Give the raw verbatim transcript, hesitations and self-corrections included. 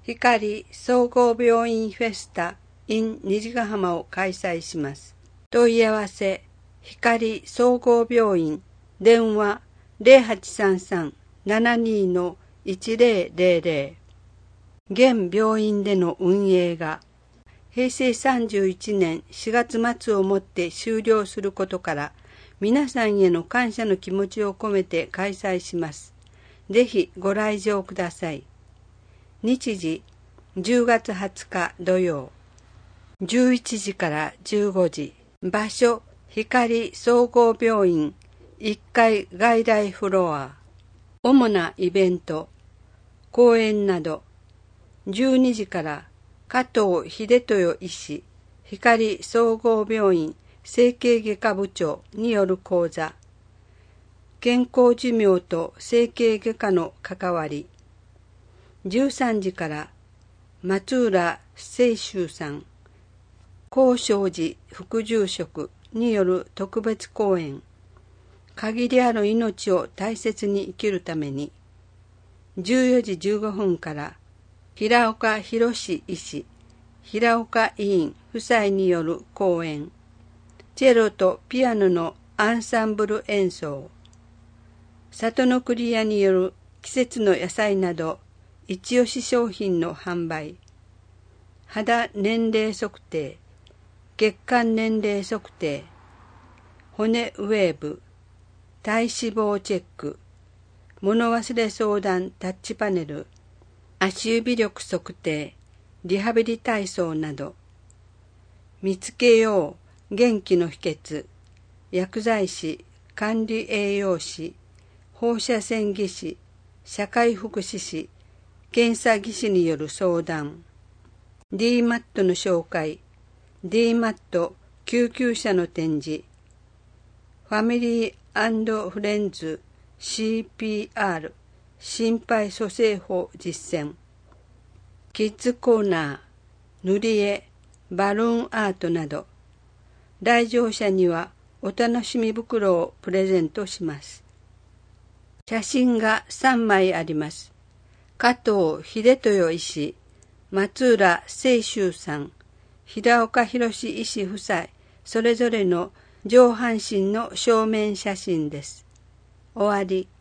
光総合病院フェスタ in 虹ヶ浜を開催します。問い合わせ、光総合病院、電話 ゼロはちさんさん ななに いちゼロゼロゼロ。現病院での運営が、へいせいさんじゅういちねんしがつ末をもって終了することから、皆さんへの感謝の気持ちを込めて開催します。ぜひご来場ください。日時、じゅうがつはつか土曜、じゅういちじからじゅうごじ。場所、光総合病院いっかい外来フロア。主なイベント、講演など、じゅうにじから加藤秀豊医師、光総合病院整形外科部長による講座、健康寿命と整形外科の関わり。じゅうさんじから松浦清舟さん、高正寺副住職による特別講演、限りある命を大切に生きるために。じゅうよじじゅうごふんから平岡博医師、平岡委員夫妻による講演、チェロとピアノのアンサンブル演奏、里の栗屋による季節の野菜など一押し商品の販売、肌年齢測定、血管年齢測定、骨ウェーブ、体脂肪チェック、物忘れ相談タッチパネル、足指力測定、リハビリ体操など、見つけよう元気の秘訣、薬剤師、管理栄養士、放射線技師、社会福祉士、検査技師による相談、ディーマット の紹介、ディーマット 救急車の展示、ファミリー&フレンズ シーピーアール 心肺蘇生法実践、キッズコーナー、塗り絵、バルーンアートなど、来場者にはお楽しみ袋をプレゼントします。写真がさんまいあります。加藤秀豊医師、松浦清舟さん、平岡博医師夫妻、それぞれの上半身の正面写真です。終わり。